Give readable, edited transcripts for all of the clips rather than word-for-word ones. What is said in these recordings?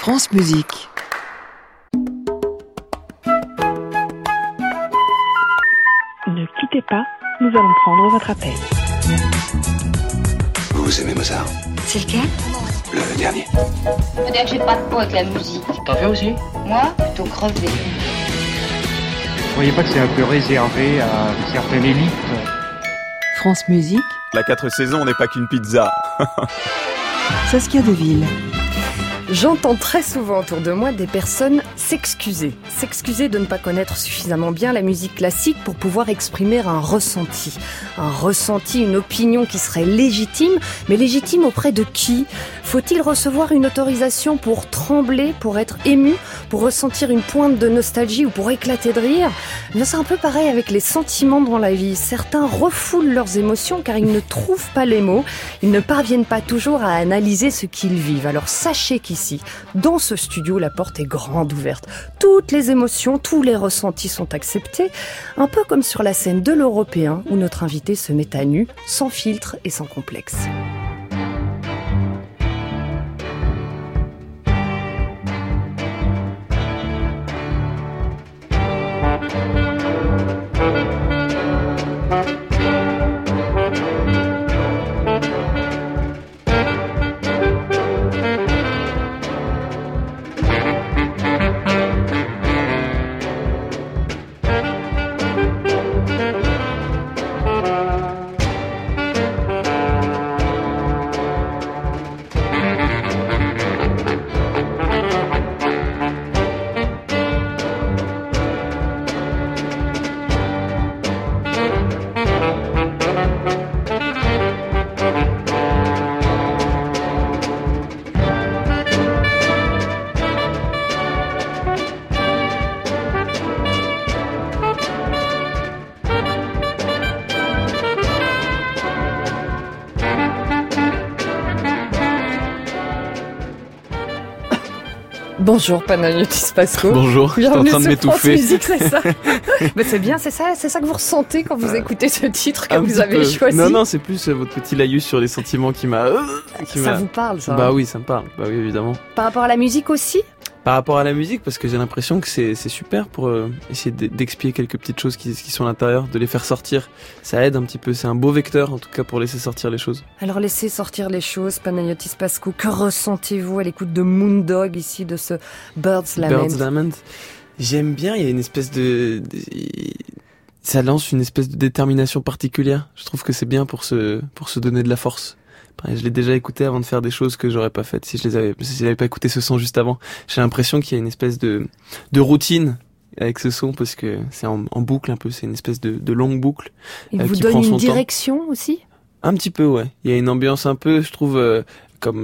France Musique. Ne quittez pas, nous allons prendre votre appel. Vous aimez Mozart? C'est lequel? Le dernier. Faut dire que j'ai pas de peau avec la musique. T'en fais aussi? Moi, plutôt crevé. Vous voyez pas que c'est un peu réservé à une certaine élite? France Musique. La 4 saisons n'est pas qu'une pizza. Saskia Deville. J'entends très souvent autour de moi des personnes s'excuser de ne pas connaître suffisamment bien la musique classique pour pouvoir exprimer un ressenti, une opinion qui serait légitime, mais légitime auprès de qui? Faut-il recevoir une autorisation pour trembler, pour être ému, pour ressentir une pointe de nostalgie ou pour éclater de rire? Bien, c'est un peu pareil avec les sentiments dans la vie. Certains refoulent leurs émotions car ils ne trouvent pas les mots, ils ne parviennent pas toujours à analyser ce qu'ils vivent. Alors sachez qu'ici, dans ce studio, la porte est grande ouverte. Toutes les émotions, tous les ressentis sont acceptés, un peu comme sur la scène de l'Européen où notre invité se met à nu, sans filtre et sans complexe. Bonjour Panayotis Pasco. Bonjour, je suis en train de m'étouffer. Musique, c'est ça. Mais c'est bien, c'est ça que vous ressentez quand vous écoutez ce titre que vous avez choisi. Non, c'est plus votre petit laïus sur les sentiments qui m'a... Ça vous parle, ça? Bah oui, ça me parle, bah oui, évidemment. Par rapport à la musique aussi? Par rapport à la musique, parce que j'ai l'impression que c'est super pour essayer d'expier quelques petites choses qui sont à l'intérieur, de les faire sortir. Ça aide un petit peu, c'est un beau vecteur en tout cas pour laisser sortir les choses. Alors laissez sortir les choses, Panayotis Pasco. Que ressentez-vous à l'écoute de Moondog ici, de ce Bird's Lament? Bird's Lament, j'aime bien, il y a une espèce ça lance une espèce de détermination particulière. Je trouve que c'est bien pour se donner de la force. Je l'ai déjà écouté avant de faire des choses que j'aurais pas faites si j'avais pas écouté ce son juste avant. J'ai l'impression qu'il y a une espèce de routine avec ce son parce que c'est en boucle un peu, c'est une espèce de longue boucle. Il vous donne une direction aussi? Un petit peu, ouais. Il y a une ambiance un peu, je trouve, comme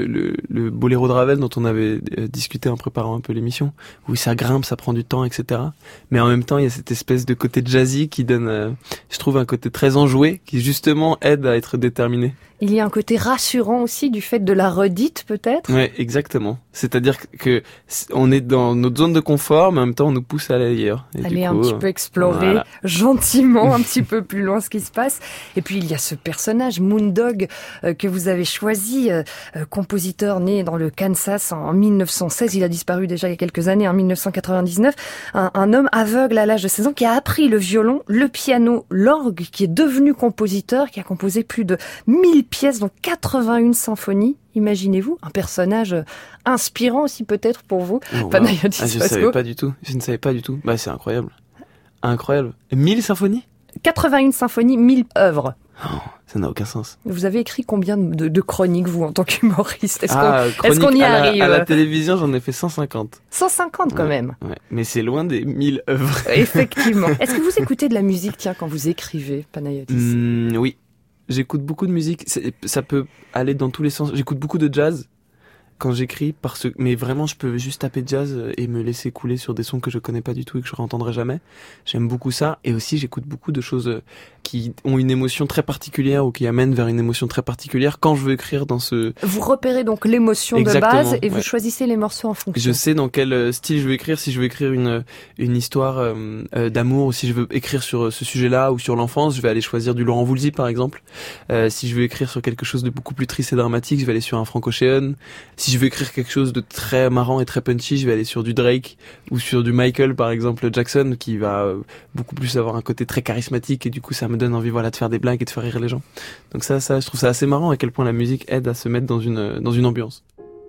le boléro de Ravel dont on avait discuté en préparant un peu l'émission, où ça grimpe, ça prend du temps, etc. Mais en même temps, il y a cette espèce de côté jazzy qui donne, je trouve, un côté très enjoué qui justement aide à être déterminé. Il y a un côté rassurant aussi du fait de la redite, peut-être? Ouais, exactement. C'est-à-dire que on est dans notre zone de confort, mais en même temps, on nous pousse à aller ailleurs. Aller un petit peu explorer gentiment un petit peu plus loin ce qui se passe. Et puis, il y a ce personnage, Moondog, que vous avez choisi, compositeur né dans le Kansas en 1916. Il a disparu déjà il y a quelques années, en 1999. Un homme aveugle à l'âge de 16 ans qui a appris le violon, le piano, l'orgue, qui est devenu compositeur, qui a composé plus de 1000 pièces, dont 81 symphonies. Imaginez-vous, un personnage inspirant aussi peut-être pour vous, Panayotis Pasco. Je ne savais pas du tout. Bah, c'est incroyable. Incroyable. 1000 symphonies? 81 symphonies, 1000 œuvres. Oh, ça n'a aucun sens. Vous avez écrit combien de chroniques, vous, en tant qu'humoriste? Est-ce qu'on y arrive? À la télévision, j'en ai fait 150. 150 quand même. Ouais. Mais c'est loin des 1000 œuvres. Effectivement. Est-ce que vous écoutez de la musique, tiens, quand vous écrivez, Panayotis? Oui. J'écoute beaucoup de musique, ça peut aller dans tous les sens. J'écoute beaucoup de jazz quand j'écris, mais vraiment je peux juste taper jazz et me laisser couler sur des sons que je connais pas du tout et que je réentendrai jamais. J'aime beaucoup ça, et aussi j'écoute beaucoup de choses qui ont une émotion très particulière ou qui amènent vers une émotion très particulière quand je veux écrire dans ce... Vous repérez donc l'émotion de base et vous choisissez les morceaux en fonction. Je sais dans quel style je veux écrire, si je veux écrire une histoire d'amour, ou si je veux écrire sur ce sujet-là ou sur l'enfance, je vais aller choisir du Laurent Voulzy par exemple. Si je veux écrire sur quelque chose de beaucoup plus triste et dramatique, je vais aller sur un Frank Ocean. Si si je veux écrire quelque chose de très marrant et très punchy, je vais aller sur du Drake ou sur du Michael, par exemple, Jackson, qui va beaucoup plus avoir un côté très charismatique et du coup ça me donne envie de faire des blagues et de faire rire les gens. Donc ça je trouve ça assez marrant à quel point la musique aide à se mettre dans une ambiance.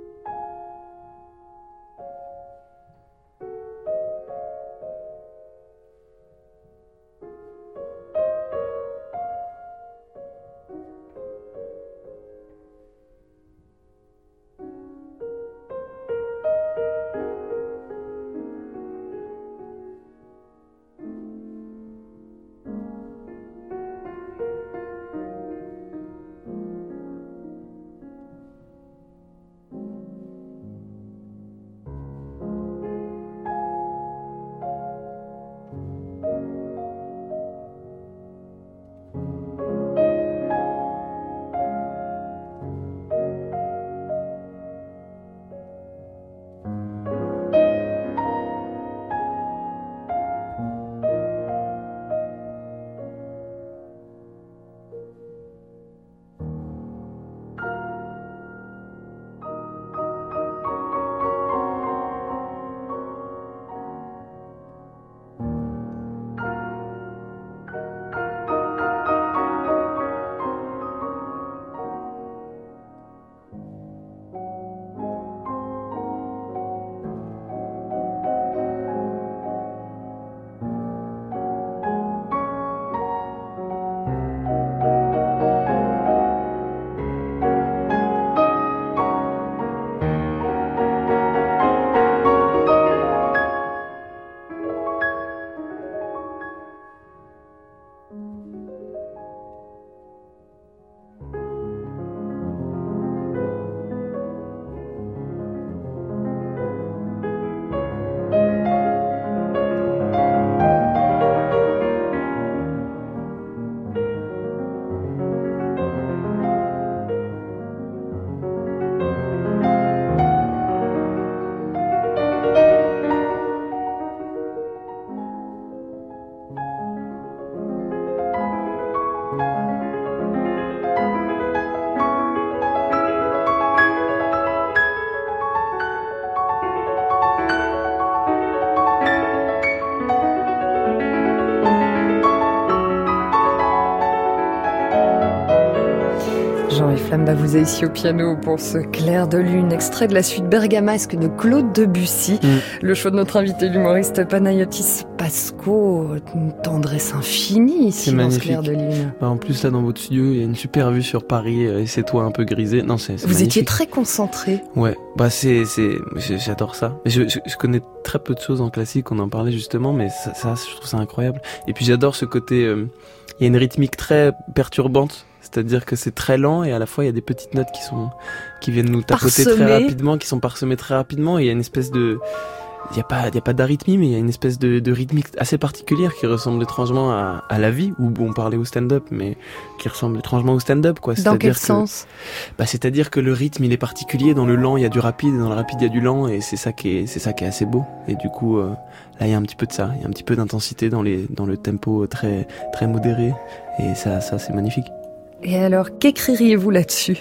Jean-Yves Flamme Bavouza ici au piano pour ce Clair de lune, extrait de la suite bergamasque de Claude Debussy. Le choix de notre invité, l'humoriste Panayotis Pasco, une tendresse infinie ici dans ce Clair de lune. En plus, là, dans votre studio, il y a une super vue sur Paris et ces toits un peu grisés. Non, c'est Vous magnifique. étiez très concentré. Ouais, j'adore ça. Je connais très peu de choses en classique, on en parlait justement, mais ça je trouve ça incroyable. Et puis j'adore ce côté, il y a une rythmique très perturbante. C'est-à-dire que c'est très lent et à la fois il y a des petites notes qui viennent nous tapoter très rapidement, qui sont parsemées très rapidement et il y a une espèce de, il y a pas d'arythmie mais il y a une espèce de rythmique assez particulière qui ressemble étrangement à la vie, où on parlait au stand-up mais qui ressemble étrangement au stand-up quoi. Dans quel sens? C'est-à-dire que le rythme il est particulier, dans le lent il y a du rapide et dans le rapide il y a du lent et c'est ça qui est assez beau et du coup là il y a un petit peu de ça, il y a un petit peu d'intensité dans le tempo très très modéré et ça c'est magnifique. Et alors, qu'écririez-vous là-dessus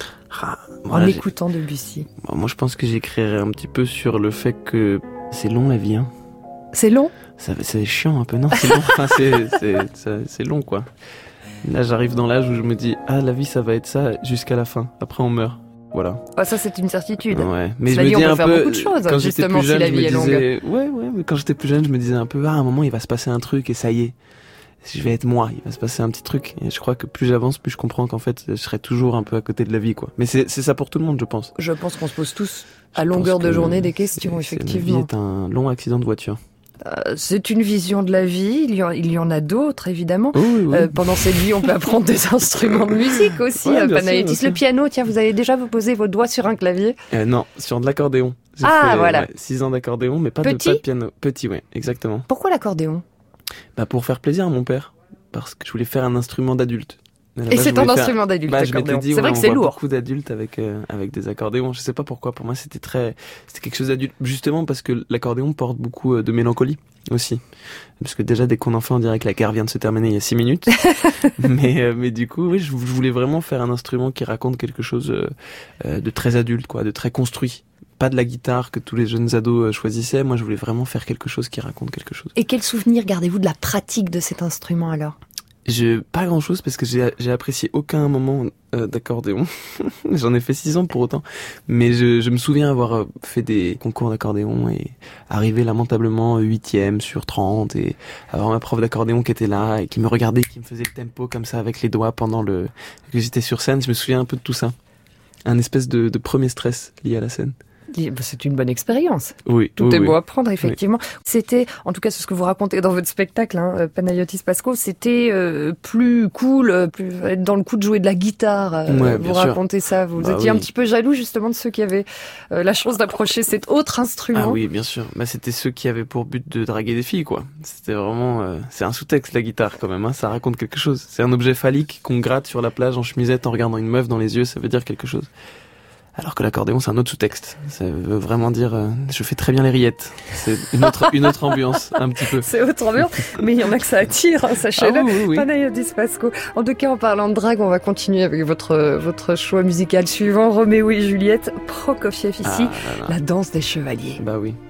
en écoutant Debussy? Moi, je pense que j'écrirais un petit peu sur le fait que c'est long la vie. Hein. C'est long? C'est chiant un peu, non? C'est long. Enfin, c'est long, quoi. Là, j'arrive dans l'âge où je me dis, la vie, ça va être ça jusqu'à la fin. Après, on meurt. Voilà. Ça, c'est une certitude. Ouais. Mais je me dis, on peut faire beaucoup de choses, quand justement, jeune, si la vie est longue. Ouais, mais quand j'étais plus jeune, je me disais un peu, à un moment, il va se passer un truc et ça y est. Je vais être moi, il va se passer un petit truc. Et je crois que plus j'avance, plus je comprends qu'en fait, je serai toujours un peu à côté de la vie, quoi. Mais c'est ça pour tout le monde, je pense. Je pense qu'on se pose tous à longueur de journée des questions, effectivement. La vie est un long accident de voiture. C'est une vision de la vie. Il y en a d'autres, évidemment. Oui. Pendant cette vie, on peut apprendre des instruments de musique aussi. Ouais, Panayotis, le piano. Tiens, vous avez déjà posé vos doigts sur un clavier? Non, sur de l'accordéon. J'ai fait, voilà. 6 ans d'accordéon, mais pas de piano. Petit, ouais, exactement. Pourquoi l'accordéon? Pour faire plaisir à mon père. Parce que je voulais faire un instrument d'adulte. Et c'est un instrument d'adulte, l'accordéon. C'est vrai que c'est lourd. Beaucoup d'adultes avec des accordéons. Je sais pas pourquoi. Pour moi, c'était quelque chose d'adulte. Justement parce que l'accordéon porte beaucoup de mélancolie aussi. Parce que déjà, dès qu'on en fait, on dirait que la guerre vient de se terminer il y a 6 minutes. mais du coup, oui, je voulais vraiment faire un instrument qui raconte quelque chose de très adulte, quoi, de très construit. Pas de la guitare que tous les jeunes ados choisissaient. Moi, je voulais vraiment faire quelque chose qui raconte quelque chose. Et quel souvenir gardez-vous de la pratique de cet instrument alors ? Pas grand chose parce que j'ai apprécié aucun moment d'accordéon. J'en ai fait 6 ans pour autant. Mais je me souviens avoir fait des concours d'accordéon et arriver lamentablement 8e sur 30 et avoir ma prof d'accordéon qui était là et qui me regardait, qui me faisait le tempo comme ça avec les doigts pendant que j'étais sur scène. Je me souviens un peu de tout ça. Un espèce de premier stress lié à la scène. C'est une bonne expérience. Oui, tout est beau à prendre, effectivement. Oui. C'était, en tout cas, c'est ce que vous racontez dans votre spectacle, Panayotis Pasco, c'était plus cool, plus être dans le coup de jouer de la guitare. Vous racontez ça. Vous étiez un petit peu jaloux, justement, de ceux qui avaient la chance d'approcher cet autre instrument. Ah oui, bien sûr. C'était ceux qui avaient pour but de draguer des filles, quoi. C'était vraiment... c'est un sous-texte, la guitare, quand même. Ça raconte quelque chose. C'est un objet phallique qu'on gratte sur la plage en chemisette en regardant une meuf dans les yeux. Ça veut dire quelque chose. Alors que l'accordéon, c'est un autre sous-texte. Ça veut vraiment dire, je fais très bien les rillettes. C'est une autre ambiance, un petit peu. C'est autre ambiance, mais il y en a que ça attire, sachez-le. Oui. Panayotis Pasco. En tout cas, en parlant de drague, on va continuer avec votre choix musical suivant, Roméo et Juliette, Prokofiev ici, la danse des chevaliers. Bah oui.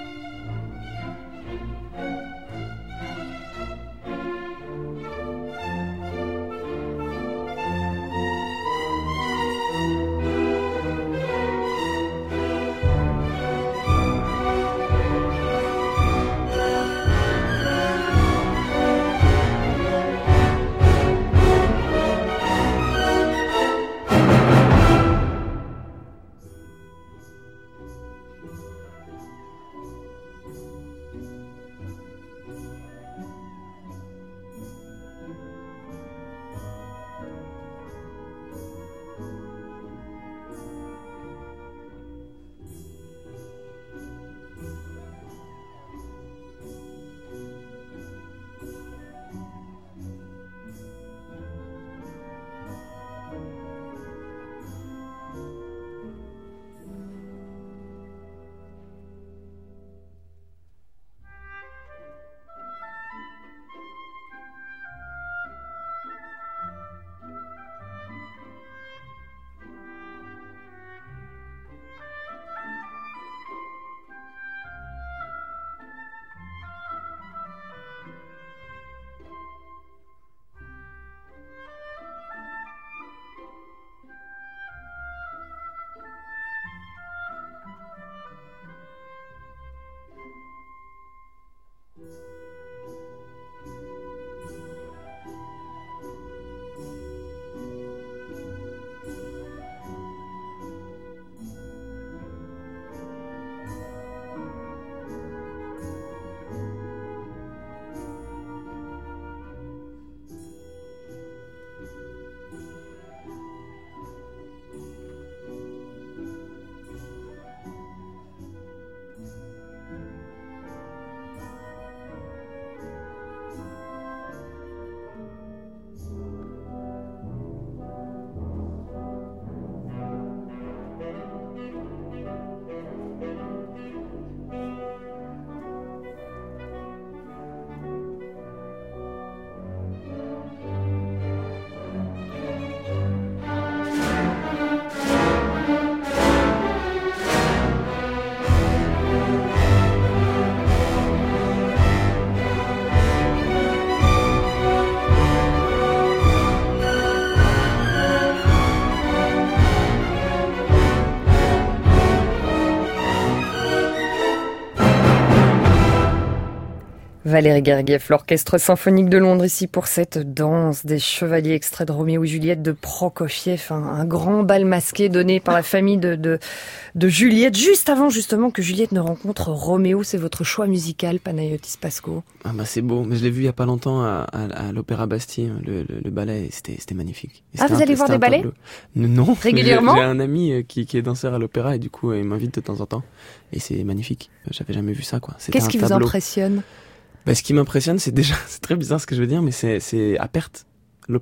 Valérie Gergiev, l'Orchestre Symphonique de Londres ici pour cette danse des chevaliers, extrait de Roméo et Juliette de Prokofiev, un grand bal masqué donné par la famille de Juliette, juste avant justement que Juliette ne rencontre Roméo. C'est votre choix musical, Panayotis Pasco. Ah bah c'est beau, mais je l'ai vu il y a pas longtemps à l'Opéra Bastille, le ballet, c'était magnifique. Vous allez voir des ballets? Non. Régulièrement? J'ai un ami qui est danseur à l'opéra et du coup il m'invite de temps en temps et c'est magnifique. J'avais jamais vu ça, quoi. Qu'est-ce qui vous impressionne? Ce qui m'impressionne, c'est très bizarre ce que je veux dire, mais c'est à perte, l'opéra.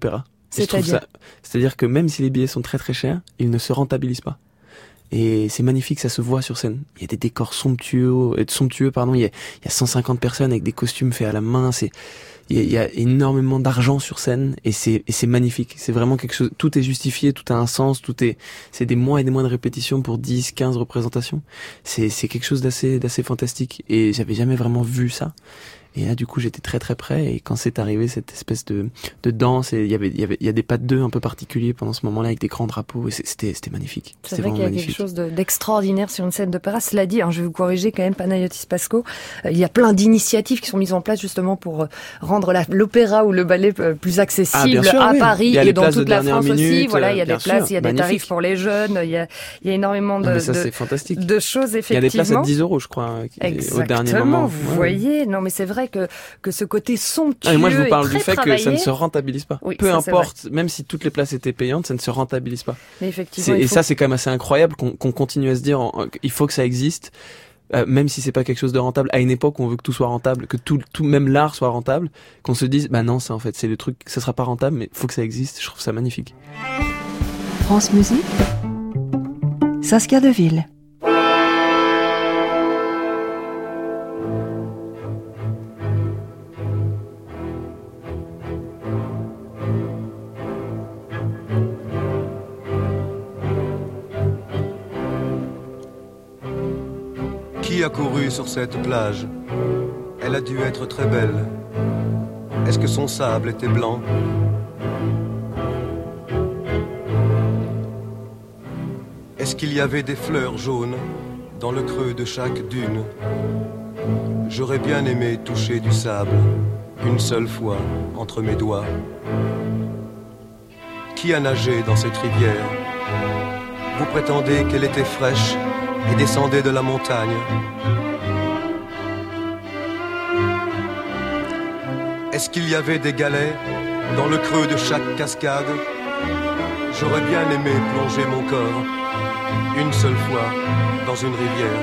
C'est-à-dire que même si les billets sont très très chers, ils ne se rentabilisent pas. Et c'est magnifique, ça se voit sur scène. Il y a des décors somptueux, il y a 150 personnes avec des costumes faits à la main, il y a énormément d'argent sur scène et c'est magnifique. C'est vraiment quelque chose, tout est justifié, tout a un sens, c'est des mois et des mois de répétition pour 10, 15 représentations. C'est quelque chose d'assez fantastique et j'avais jamais vraiment vu ça. Et là, du coup, j'étais très très près. Et quand c'est arrivé cette espèce de danse, et il y a des pas de deux un peu particuliers pendant ce moment-là avec des grands drapeaux. Et c'était magnifique. C'est vrai qu'il y a quelque chose d'extraordinaire sur une scène d'opéra. Cela dit, je vais vous corriger quand même, Panayotis Pasko. Il y a plein d'initiatives qui sont mises en place justement pour rendre l'opéra ou le ballet plus accessible à Paris et dans toute la France aussi. Voilà, il y a des places, il y a des tarifs pour les jeunes. Il y a énormément c'est fantastique. De choses effectivement. Il y a des places à 10 € je crois. Au dernier moment. Vous voyez. Non, mais c'est vrai que ce côté somptueux. Et moi, je vous parle du fait travaillé. Que ça ne se rentabilise pas. Oui, peu ça, importe, même si toutes les places étaient payantes, ça ne se rentabilise pas. Mais effectivement. Ça, c'est quand même assez incroyable qu'on continue à se dire, il faut que ça existe, même si c'est pas quelque chose de rentable. À une époque où on veut que tout soit rentable, que tout même l'art soit rentable, qu'on se dise, non, c'est le truc, ça sera pas rentable, mais il faut que ça existe. Je trouve ça magnifique. France Musique, Saskia Deville. Qui a couru sur cette plage? Elle a dû être très belle. Est-ce que son sable était blanc? Est-ce qu'il y avait des fleurs jaunes dans le creux de chaque dune? J'aurais bien aimé toucher du sable une seule fois entre mes doigts. Qui a nagé dans cette rivière? Vous prétendez qu'elle était fraîche et descendait de la montagne. Est-ce qu'il y avait des galets dans le creux de chaque cascade? J'aurais bien aimé plonger mon corps une seule fois dans une rivière.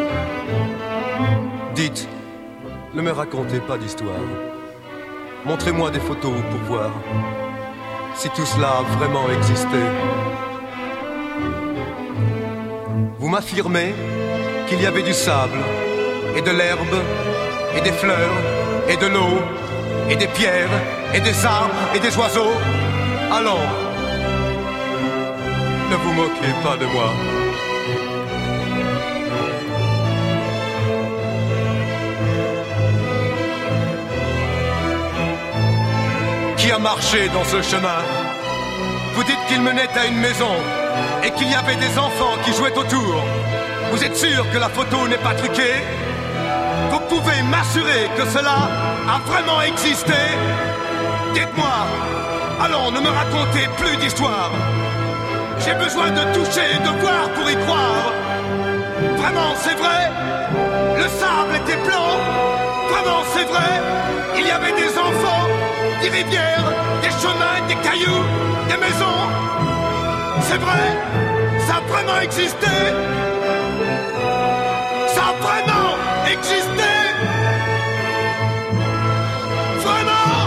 Dites, ne me racontez pas d'histoire. Montrez-moi des photos pour voir si tout cela a vraiment existé. Vous m'affirmez qu'il y avait du sable, et de l'herbe, et des fleurs, et de l'eau, et des pierres, et des arbres, et des oiseaux. Allons, ne vous moquez pas de moi. Qui a marché dans ce chemin? Vous dites qu'il menait à une maison et qu'il y avait des enfants qui jouaient autour. Vous êtes sûr que la photo n'est pas truquée? Vous pouvez m'assurer que cela a vraiment existé? Dites-moi. Allons, ne me racontez plus d'histoire. J'ai besoin de toucher et de voir pour y croire. Vraiment, c'est vrai? Le sable était blanc? Vraiment, c'est vrai? Il y avait des enfants, des rivières, des chemins, des cailloux, des maisons. C'est vrai? Ça a vraiment existé? Ça a vraiment existé? Vraiment?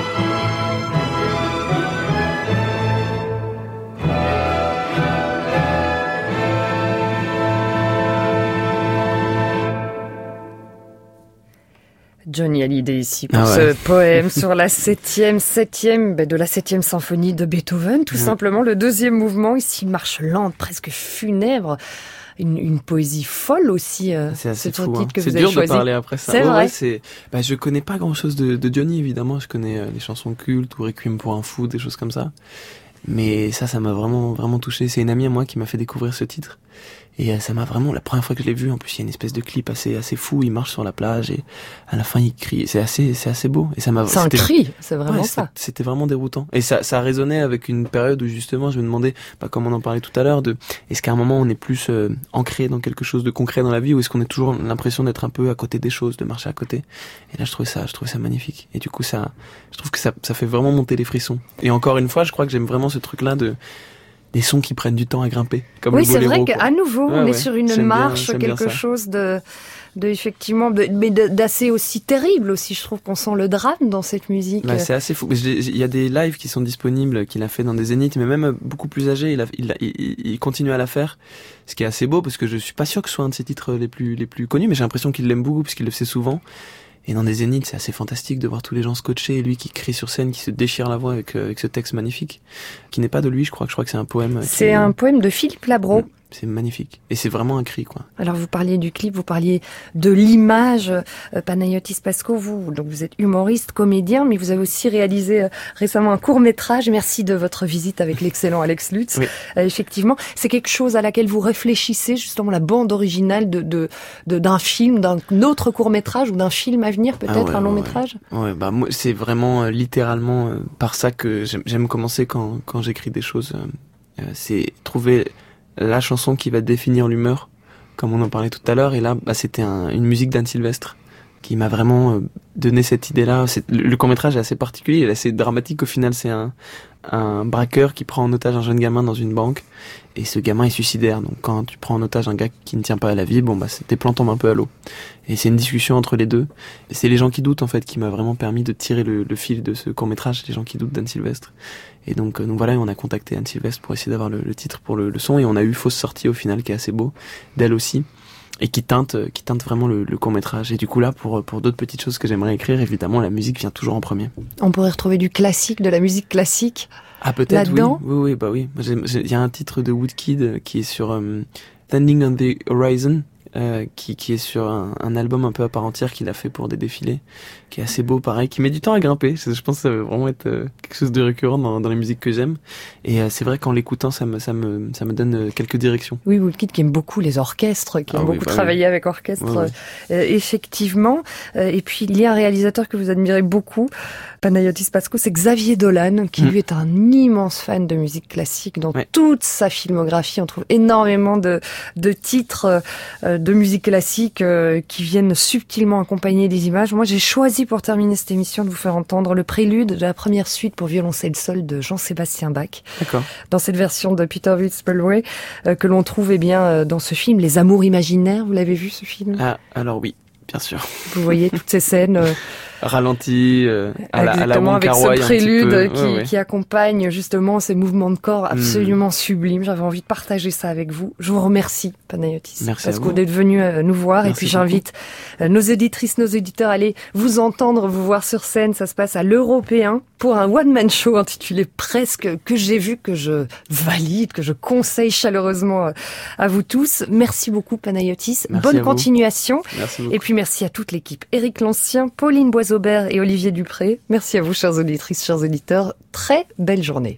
Johnny Hallyday ici pour ce poème sur la septième de la 7e symphonie de Beethoven, tout simplement. Le deuxième mouvement, ici, marche lente, presque funèbre. Une poésie folle aussi. C'est assez fou. Titre que c'est vous avez dur choisi. De parler après ça. C'est vrai. Je connais pas grand chose de Johnny, évidemment. Je connais les chansons cultes ou Requiem pour un fou, des choses comme ça. Mais ça m'a vraiment, vraiment touché. C'est une amie à moi qui m'a fait découvrir ce titre. Et ça m'a vraiment, la première fois que je l'ai vu, en plus, il y a une espèce de clip assez fou. Il marche sur la plage et à la fin, il crie. C'est assez beau. Et ça m'a, c'est un cri. C'est vraiment ça. C'était vraiment déroutant. Et ça résonnait avec une période où, justement, je me demandais, comme on en parlait tout à l'heure, est-ce qu'à un moment, on est plus ancré dans quelque chose de concret dans la vie, ou est-ce qu'on a toujours l'impression d'être un peu à côté des choses, de marcher à côté? Et là, je trouvais ça magnifique. Et du coup, je trouve que ça fait vraiment monter les frissons. Et encore une fois, je crois que j'aime vraiment ce truc-là des sons qui prennent du temps à grimper. Comme oui, le boléro, c'est vrai qu'à nouveau, on est sur une marche, quelque chose de effectivement, mais d'assez aussi terrible aussi. Je trouve qu'on sent le drame dans cette musique. Bah, c'est assez fou. Il y a des lives qui sont disponibles, qu'il a fait dans des zéniths, mais même beaucoup plus âgé, il continue à la faire. Ce qui est assez beau, parce que je suis pas sûr que ce soit un de ses titres les plus connus, mais j'ai l'impression qu'il l'aime beaucoup, parce qu'il le fait souvent. Et dans des zéniths, c'est assez fantastique de voir tous les gens scotchés et lui qui crie sur scène, qui se déchire la voix avec ce texte magnifique, qui n'est pas de lui, je crois que c'est un poème. C'est un poème de Philippe Labro. C'est magnifique. Et c'est vraiment un cri, quoi. Alors, vous parliez du clip, vous parliez de l'image. Panayotis Pasko, donc vous êtes humoriste, comédien, mais vous avez aussi réalisé récemment un court-métrage. Merci de votre visite avec l'excellent Alex Lutz. Oui. Effectivement, c'est quelque chose à laquelle vous réfléchissez, justement, la bande originale d'un film, d'un autre court-métrage ou d'un film à venir, peut-être, un long-métrage? Ouais, bah, moi, c'est vraiment littéralement par ça que j'aime commencer quand j'écris des choses. C'est trouver la chanson qui va définir l'humeur, comme on en parlait tout à l'heure. Et là, c'était une musique d'Anne Sylvestre qui m'a vraiment donné cette idée-là. Le court-métrage est assez particulier, il est assez dramatique. Au final, c'est un braqueur qui prend en otage un jeune gamin dans une banque. Et ce gamin est suicidaire. Donc quand tu prends en otage un gars qui ne tient pas à la vie, tes plans tombent un peu à l'eau. Et c'est une discussion entre les deux. Et c'est Les gens qui doutent, en fait, qui m'a vraiment permis de tirer le fil de ce court-métrage, Les gens qui doutent d'Anne Sylvestre. Et donc voilà, on a contacté Anne Sylvestre pour essayer d'avoir le titre pour le son. Et on a eu Fausse sortie au final, qui est assez beau, d'elle aussi. Et qui teinte vraiment le court-métrage. Et du coup là, pour d'autres petites choses que j'aimerais écrire, évidemment, la musique vient toujours en premier. On pourrait retrouver du classique, de la musique classique. Ah, peut-être, là-dedans. Oui. Il y a un titre de Woodkid qui est sur Standing on the Horizon, qui est sur un album un peu à part entière qu'il a fait pour des défilés, qui est assez beau, pareil, qui met du temps à grimper. Je pense que ça va vraiment être quelque chose de récurrent dans les musiques que j'aime. Et c'est vrai qu'en l'écoutant, ça me donne quelques directions. Oui, Woodkid qui aime beaucoup les orchestres, qui aime beaucoup travailler avec orchestre, effectivement. Et puis il y a un réalisateur que vous admirez beaucoup, Panayotis Pasko, c'est Xavier Dolan, qui lui est un immense fan de musique classique. Dans toute sa filmographie, on trouve énormément de titres de musique classique qui viennent subtilement accompagner des images. Moi, j'ai choisi pour terminer cette émission de vous faire entendre le prélude de la première suite pour violoncelle seul de Jean-Sébastien Bach. D'accord. Dans cette version de Peter Witzbelwey que l'on trouve dans ce film Les Amours imaginaires. Vous l'avez vu, ce film? Ah, alors oui, bien sûr. Vous voyez toutes ces scènes ralenti à la Wong avec Kar-wai, ce prélude qui accompagne justement ces mouvements de corps absolument sublimes. J'avais envie de partager ça avec vous. Je vous remercie, Panayotis, parce que d'être venu nous voir. Merci. Et puis j'invite nos éditrices, nos éditeurs à aller vous entendre, vous voir sur scène. Ça se passe à l'Européen pour un one-man show intitulé Presque, que j'ai vu, que je valide, que je conseille chaleureusement à vous tous. Merci beaucoup, Panayotis. Bonne continuation. Merci beaucoup. Et puis merci à toute l'équipe. Éric Lancien, Pauline Boisaubert et Olivier Dupré. Merci à vous, chères auditrices, chers auditeurs. Très belle journée.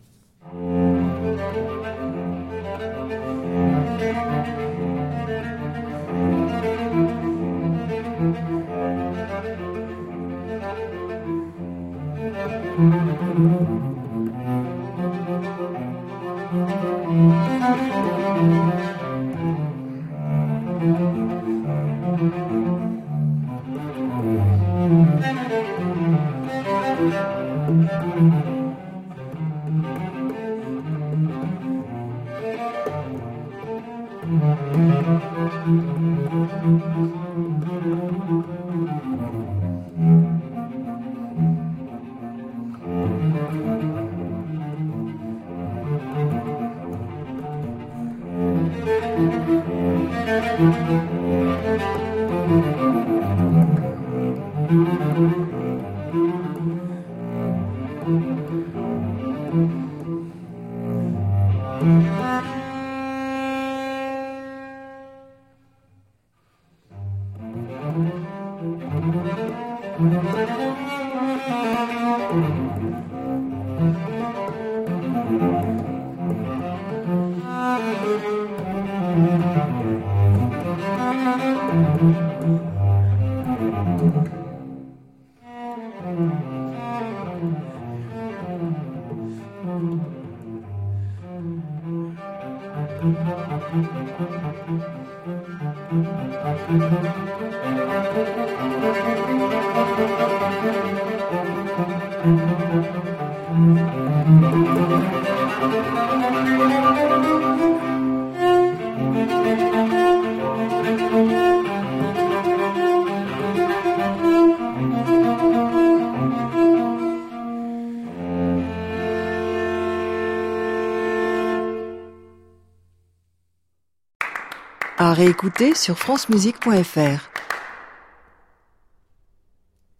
réécouter sur francemusique.fr.